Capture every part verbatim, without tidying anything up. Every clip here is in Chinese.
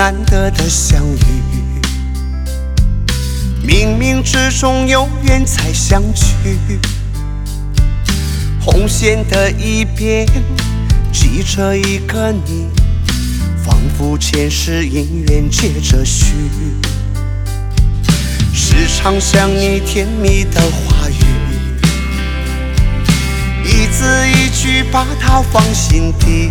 难得的相遇，冥冥之中有缘才相聚。红线的一边系着一个你，仿佛前世姻缘接着续。时常想你甜蜜的话语，一字一句把它放心底。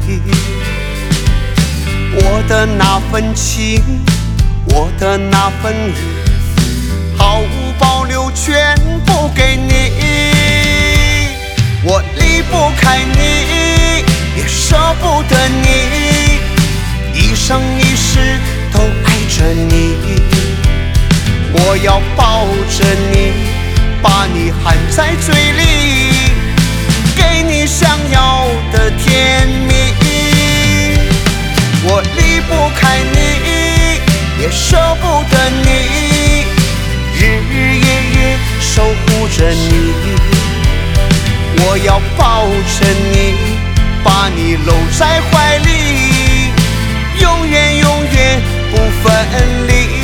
我的那份情，我的那份意，毫无保留全部给你。我离不开你，也舍不得你，一生一世都爱着你。我要抱着你，把你含在嘴里，给你想要的甜蜜。我离不开你，也舍不得你，日日夜夜守护着你。我要抱着你，把你搂在怀里，永远永远不分离。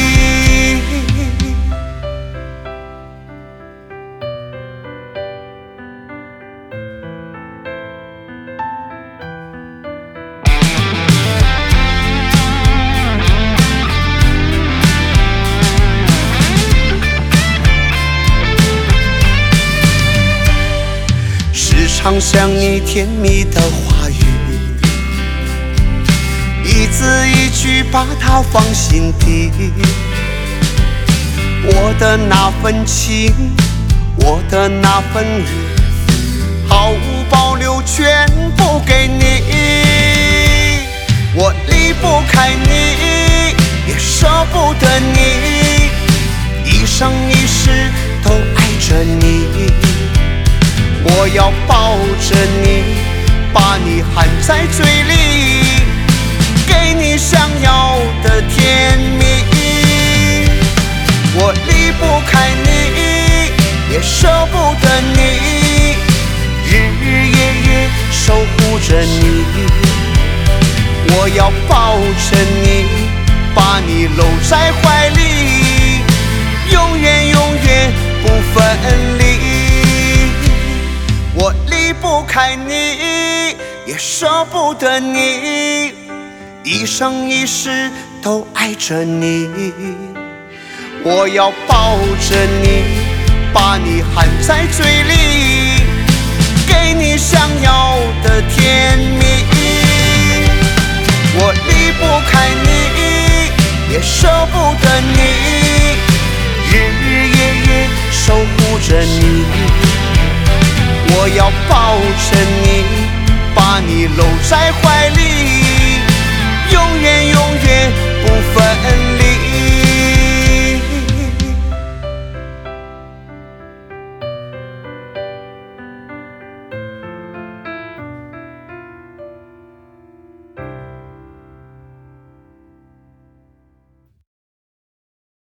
常想你甜蜜的话语，一字一句把它放心底。我的那份情，我的那份意，毫无保留全部给你。我离不开你，也舍不得你，一生一世都爱着你。我要抱着你，把你含在嘴里，给你想要的甜蜜。我离不开你，也舍不得你，日日夜夜守护着你。我要抱着你，把你搂在怀里，永远永远不分离。我离不开你，也舍不得你，一生一世都爱着你。我要抱着你，把你含在嘴里，给你想要的甜蜜。我离不开你，也舍不得你，日日夜夜守护着你。我要抱着你，把你搂在怀里，